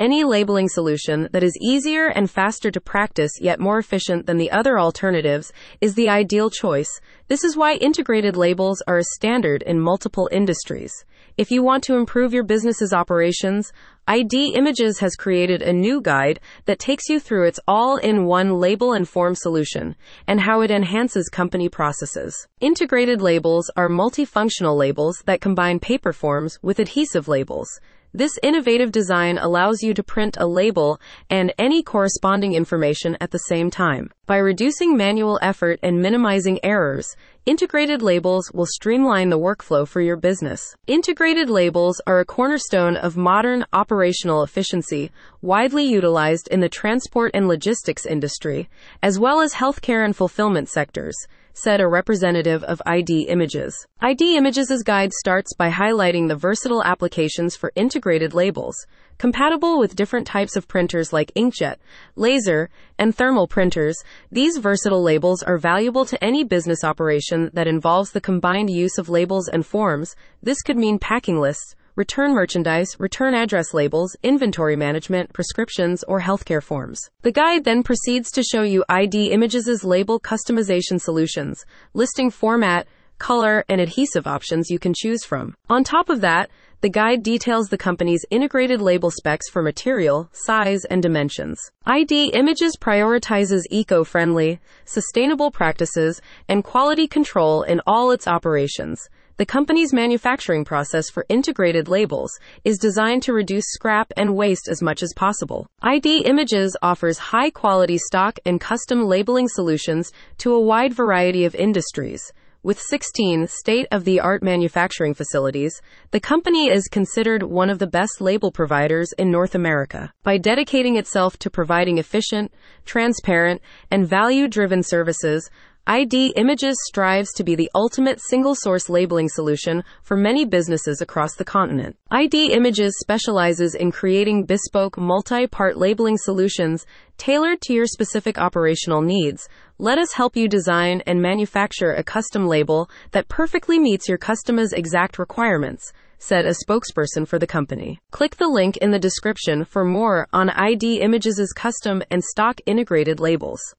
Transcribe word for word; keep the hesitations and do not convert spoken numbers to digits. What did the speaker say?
any labeling solution that is easier and faster to practice yet more efficient than the other alternatives is the ideal choice. This is why integrated labels are a standard in multiple industries. If you want to improve your business's operations, I D Images has created a new guide that takes you through its all-in-one label and form solution and how it enhances company processes. Integrated labels are multifunctional labels that combine paper forms with adhesive labels. This innovative design allows you to print a label and any corresponding information at the same time. By reducing manual effort and minimizing errors, integrated labels will streamline the workflow for your business. Integrated labels are a cornerstone of modern operational efficiency, widely utilized in the transport and logistics industry, as well as healthcare and fulfillment sectors, said a representative of I D Images. I D Images' guide starts by highlighting the versatile applications for integrated labels, compatible with different types of printers like inkjet, laser, and thermal printers. These versatile labels are valuable to any business operation that involves the combined use of labels and forms. This could mean packing lists, return merchandise, return address labels, inventory management, prescriptions, or healthcare forms. The guide then proceeds to show you I D Images' label customization solutions, listing format, color, and adhesive options you can choose from. On top of that, the guide details the company's integrated label specs for material, size, and dimensions. I D Images prioritizes eco-friendly, sustainable practices and quality control in all its operations. The company's manufacturing process for integrated labels is designed to reduce scrap and waste as much as possible. I D Images offers high-quality stock and custom labeling solutions to a wide variety of industries. With sixteen state-of-the-art manufacturing facilities, the company is considered one of the best label providers in North America. By dedicating itself to providing efficient, transparent, and value-driven services, I D Images strives to be the ultimate single-source labeling solution for many businesses across the continent. I D Images specializes in creating bespoke, multi-part labeling solutions tailored to your specific operational needs. Let us help you design and manufacture a custom label that perfectly meets your customer's exact requirements, said a spokesperson for the company. Click the link in the description for more on I D Images' custom and stock integrated labels.